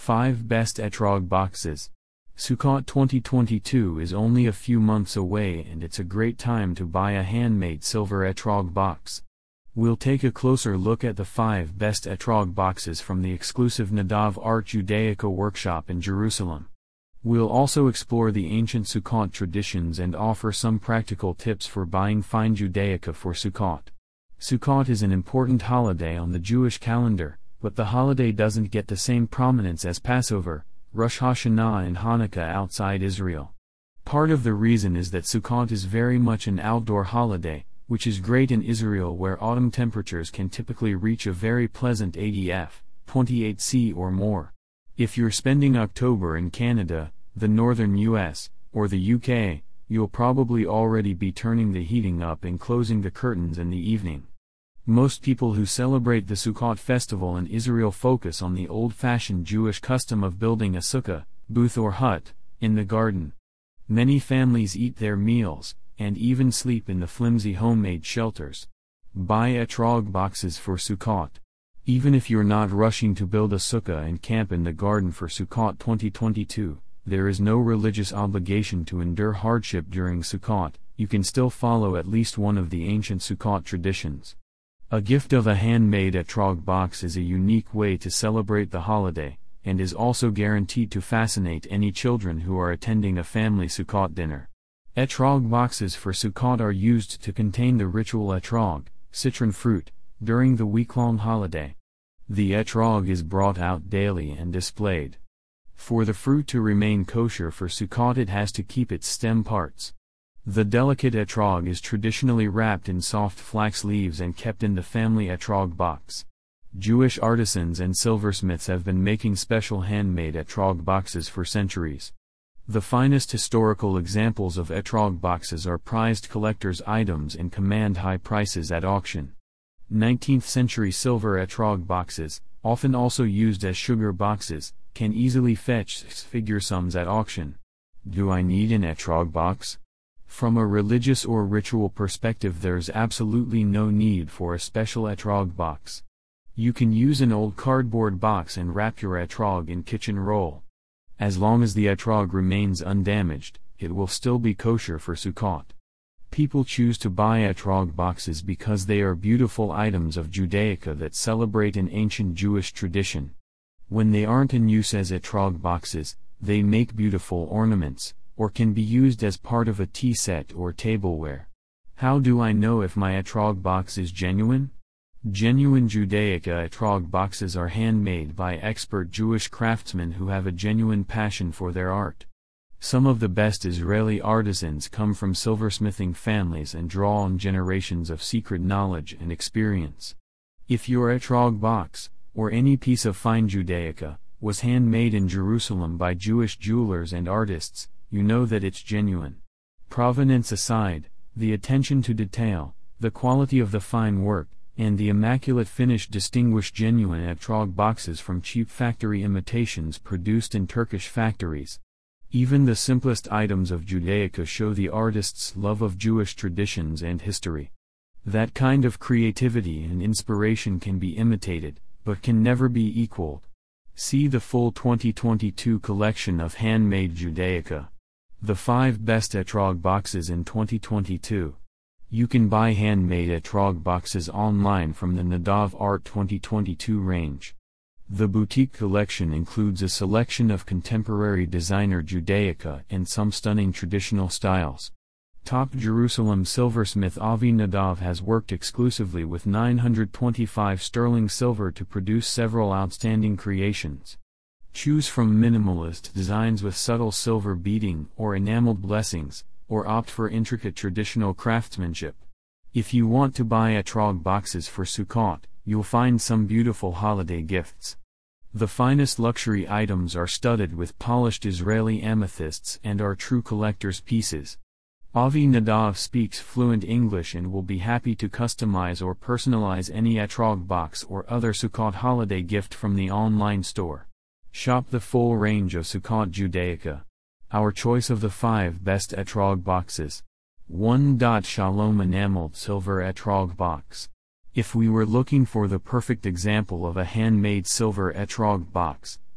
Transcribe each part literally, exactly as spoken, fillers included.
five Best Etrog Boxes. Sukkot twenty twenty-two is only a few months away, and it's a great time to buy a handmade silver etrog box. We'll take a closer look at the five best etrog boxes from the exclusive Nadav Art Judaica workshop in Jerusalem. We'll also explore the ancient Sukkot traditions and offer some practical tips for buying fine Judaica for Sukkot. Sukkot is an important holiday on the Jewish calendar, but the holiday doesn't get the same prominence as Passover, Rosh Hashanah and Hanukkah outside Israel. Part of the reason is that Sukkot is very much an outdoor holiday, which is great in Israel where autumn temperatures can typically reach a very pleasant eighty degrees, twenty-eight Celsius or more. If you're spending October in Canada, the northern U S, or the U K, you'll probably already be turning the heating up and closing the curtains in the evening. Most people who celebrate the Sukkot festival in Israel focus on the old-fashioned Jewish custom of building a sukkah, booth or hut, in the garden. Many families eat their meals, and even sleep in the flimsy homemade shelters. Buy etrog boxes for Sukkot. Even if you're not rushing to build a sukkah and camp in the garden for Sukkot twenty twenty-two, there is no religious obligation to endure hardship during Sukkot. You can still follow at least one of the ancient Sukkot traditions. A gift of a handmade etrog box is a unique way to celebrate the holiday, and is also guaranteed to fascinate any children who are attending a family Sukkot dinner. Etrog boxes for Sukkot are used to contain the ritual etrog, citron fruit, during the week-long holiday. The etrog is brought out daily and displayed. For the fruit to remain kosher for Sukkot, it has to keep its stem parts. The delicate etrog is traditionally wrapped in soft flax leaves and kept in the family etrog box. Jewish artisans and silversmiths have been making special handmade etrog boxes for centuries. The finest historical examples of etrog boxes are prized collector's items and command high prices at auction. nineteenth century silver etrog boxes, often also used as sugar boxes, can easily fetch six-figure sums at auction. Do I need an etrog box? From a religious or ritual perspective, there's absolutely no need for a special etrog box. You can use an old cardboard box and wrap your etrog in kitchen roll. As long as the etrog remains undamaged, it will still be kosher for Sukkot. People choose to buy etrog boxes because they are beautiful items of Judaica that celebrate an ancient Jewish tradition. When they aren't in use as etrog boxes, they make beautiful ornaments, or can be used as part of a tea set or tableware. How do I know if my etrog box is genuine? Genuine Judaica etrog boxes are handmade by expert Jewish craftsmen who have a genuine passion for their art. Some of the best Israeli artisans come from silversmithing families and draw on generations of secret knowledge and experience. If your etrog box, or any piece of fine Judaica, was handmade in Jerusalem by Jewish jewelers and artists, you know that it's genuine. Provenance aside, the attention to detail, the quality of the fine work, and the immaculate finish distinguish genuine etrog boxes from cheap factory imitations produced in Turkish factories. Even the simplest items of Judaica show the artist's love of Jewish traditions and history. That kind of creativity and inspiration can be imitated, but can never be equaled. See the full twenty twenty-two collection of handmade Judaica. The five best etrog boxes in twenty twenty-two. You can buy handmade etrog boxes online from the Nadav Art twenty twenty-two range. The boutique collection includes a selection of contemporary designer Judaica and some stunning traditional styles. Top Jerusalem silversmith Avi Nadav has worked exclusively with nine hundred twenty-five sterling silver to produce several outstanding creations. Choose from minimalist designs with subtle silver beading or enameled blessings, or opt for intricate traditional craftsmanship. If you want to buy etrog boxes for Sukkot, you'll find some beautiful holiday gifts. The finest luxury items are studded with polished Israeli amethysts and are true collector's pieces. Avi Nadav speaks fluent English and will be happy to customize or personalize any etrog box or other Sukkot holiday gift from the online store. Shop the full range of Sukkot Judaica. Our choice of the five best etrog boxes. one. Shalom enameled silver etrog box. If we were looking for the perfect example of a handmade silver etrog box,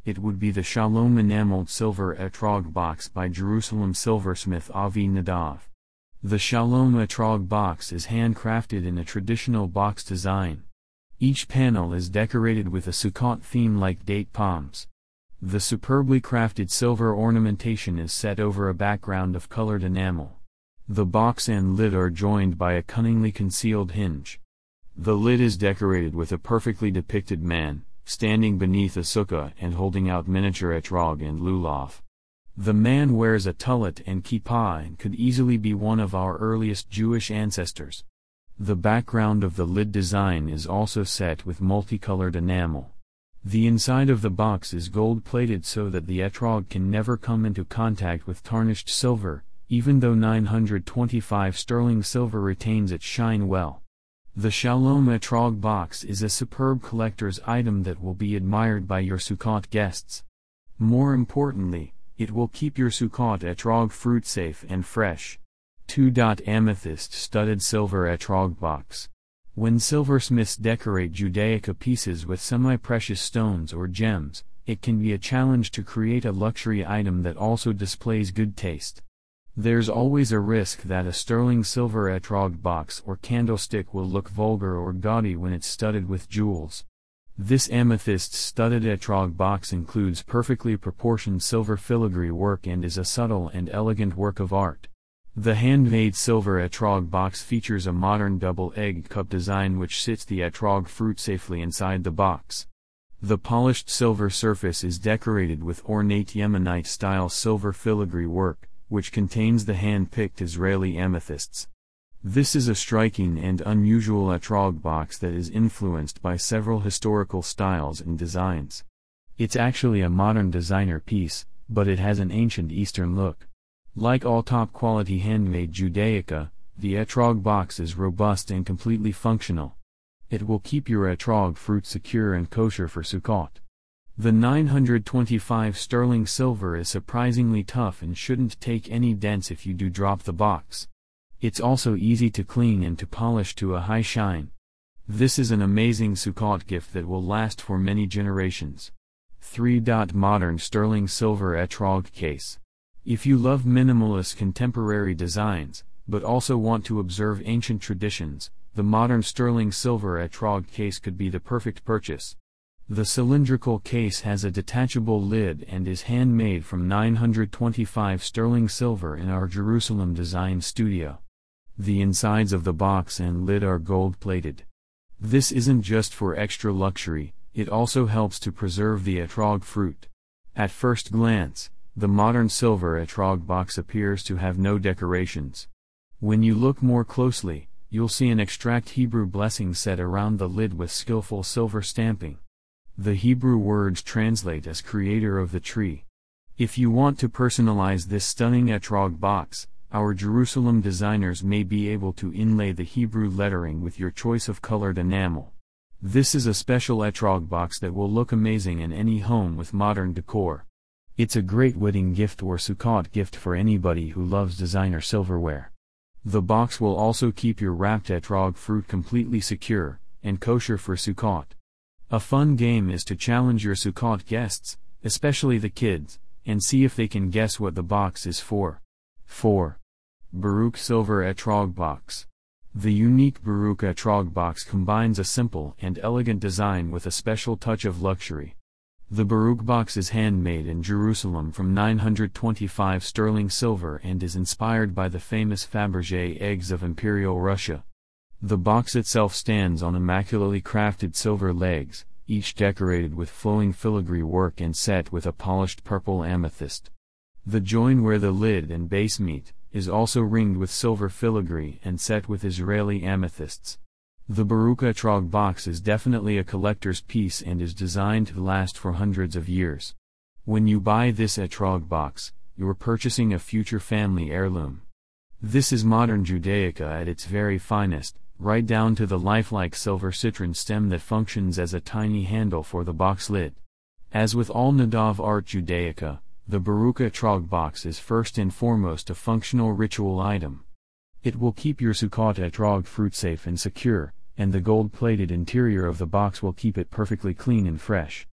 it would be the Shalom enameled silver etrog box by Jerusalem silversmith Avi Nadav. The Shalom etrog box is handcrafted in a traditional box design. Each panel is decorated with a Sukkot theme like date palms. The superbly crafted silver ornamentation is set over a background of colored enamel. The box and lid are joined by a cunningly concealed hinge. The lid is decorated with a perfectly depicted man, standing beneath a sukkah and holding out miniature etrog and lulav. The man wears a tallit and kippah and could easily be one of our earliest Jewish ancestors. The background of the lid design is also set with multicolored enamel. The inside of the box is gold-plated so that the etrog can never come into contact with tarnished silver, even though nine hundred twenty-five sterling silver retains its shine well. The Shalom etrog box is a superb collector's item that will be admired by your Sukkot guests. More importantly, it will keep your Sukkot etrog fruit safe and fresh. two. Amethyst studded silver etrog box. When silversmiths decorate Judaica pieces with semi-precious stones or gems, it can be a challenge to create a luxury item that also displays good taste. There's always a risk that a sterling silver etrog box or candlestick will look vulgar or gaudy when it's studded with jewels. This amethyst studded etrog box includes perfectly proportioned silver filigree work and is a subtle and elegant work of art. The handmade silver etrog box features a modern double egg cup design which sits the etrog fruit safely inside the box. The polished silver surface is decorated with ornate Yemenite-style silver filigree work, which contains the hand-picked Israeli amethysts. This is a striking and unusual etrog box that is influenced by several historical styles and designs. It's actually a modern designer piece, but it has an ancient Eastern look. Like all top-quality handmade Judaica, the etrog box is robust and completely functional. It will keep your etrog fruit secure and kosher for Sukkot. The nine hundred twenty-five sterling silver is surprisingly tough and shouldn't take any dents if you do drop the box. It's also easy to clean and to polish to a high shine. This is an amazing Sukkot gift that will last for many generations. three. Modern sterling silver etrog case. If you love minimalist contemporary designs, but also want to observe ancient traditions, the modern sterling silver etrog case could be the perfect purchase. The cylindrical case has a detachable lid and is handmade from nine hundred twenty-five sterling silver in our Jerusalem design studio. The insides of the box and lid are gold-plated. This isn't just for extra luxury, it also helps to preserve the etrog fruit. At first glance, the modern silver etrog box appears to have no decorations. When you look more closely, you'll see an extract Hebrew blessing set around the lid with skillful silver stamping. The Hebrew words translate as creator of the tree. If you want to personalize this stunning etrog box, our Jerusalem designers may be able to inlay the Hebrew lettering with your choice of colored enamel. This is a special etrog box that will look amazing in any home with modern decor. It's a great wedding gift or Sukkot gift for anybody who loves designer silverware. The box will also keep your wrapped etrog fruit completely secure and kosher for Sukkot. A fun game is to challenge your Sukkot guests, especially the kids, and see if they can guess what the box is for. four. Baruch Silver Etrog Box. The unique Baruch Etrog box combines a simple and elegant design with a special touch of luxury. The Baruch box is handmade in Jerusalem from nine hundred twenty-five sterling silver and is inspired by the famous Fabergé eggs of Imperial Russia. The box itself stands on immaculately crafted silver legs, each decorated with flowing filigree work and set with a polished purple amethyst. The join where the lid and base meet is also ringed with silver filigree and set with Israeli amethysts. The Baruch Etrog box is definitely a collector's piece and is designed to last for hundreds of years. When you buy this Etrog box, you're purchasing a future family heirloom. This is modern Judaica at its very finest, right down to the lifelike silver citron stem that functions as a tiny handle for the box lid. As with all Nadav art Judaica, the Baruch Etrog box is first and foremost a functional ritual item. It will keep your Sukkot etrog fruit safe and secure, and the gold-plated interior of the box will keep it perfectly clean and fresh.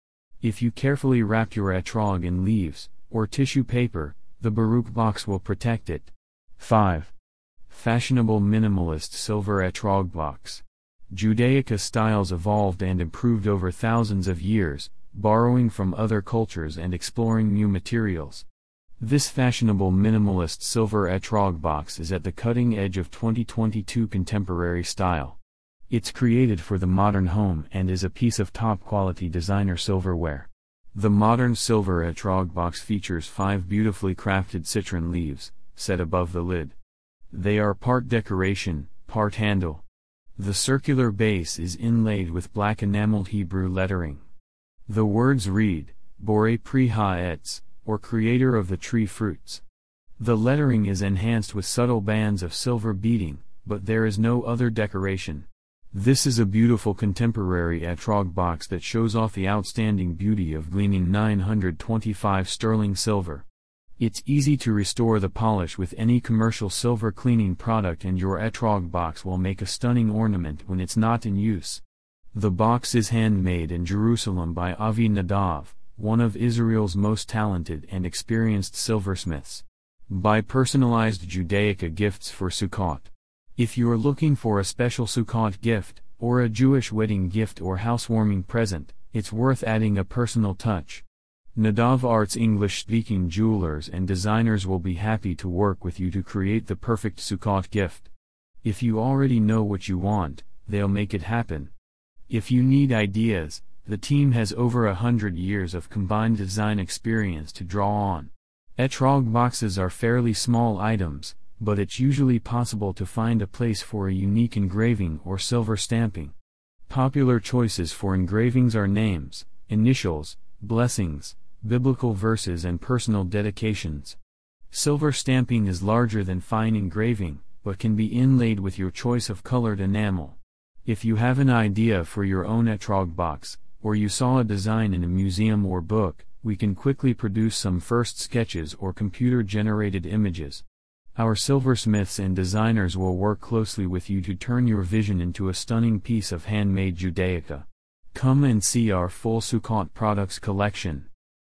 If you carefully wrap your etrog in leaves, or tissue paper, the Baruch box will protect it. five. Fashionable minimalist silver etrog box. Judaica styles evolved and improved over thousands of years, borrowing from other cultures and exploring new materials. This fashionable minimalist silver etrog box is at the cutting edge of twenty twenty-two contemporary style. It's created for the modern home and is a piece of top-quality designer silverware. The modern silver etrog box features five beautifully crafted citron leaves, set above the lid. They are part decoration, part handle. The circular base is inlaid with black enameled Hebrew lettering. The words read, Borei Pri Ha'etz, or Creator of the Tree Fruits. The lettering is enhanced with subtle bands of silver beading, but there is no other decoration. This is a beautiful contemporary etrog box that shows off the outstanding beauty of gleaming nine hundred twenty-five sterling silver. It's easy to restore the polish with any commercial silver cleaning product, and your etrog box will make a stunning ornament when it's not in use. The box is handmade in Jerusalem by Avi Nadav, one of Israel's most talented and experienced silversmiths. Buy personalized Judaica gifts for Sukkot. If you're looking for a special Sukkot gift, or a Jewish wedding gift or housewarming present, it's worth adding a personal touch. Nadav Arts English-speaking jewelers and designers will be happy to work with you to create the perfect Sukkot gift. If you already know what you want, they'll make it happen. If you need ideas, the team has over a hundred years of combined design experience to draw on. Etrog boxes are fairly small items, but it's usually possible to find a place for a unique engraving or silver stamping. Popular choices for engravings are names, initials, blessings, biblical verses and personal dedications. Silver stamping is larger than fine engraving, but can be inlaid with your choice of colored enamel. If you have an idea for your own etrog box, or you saw a design in a museum or book, we can quickly produce some first sketches or computer-generated images. Our silversmiths and designers will work closely with you to turn your vision into a stunning piece of handmade Judaica. Come and see our full Sukkot products collection.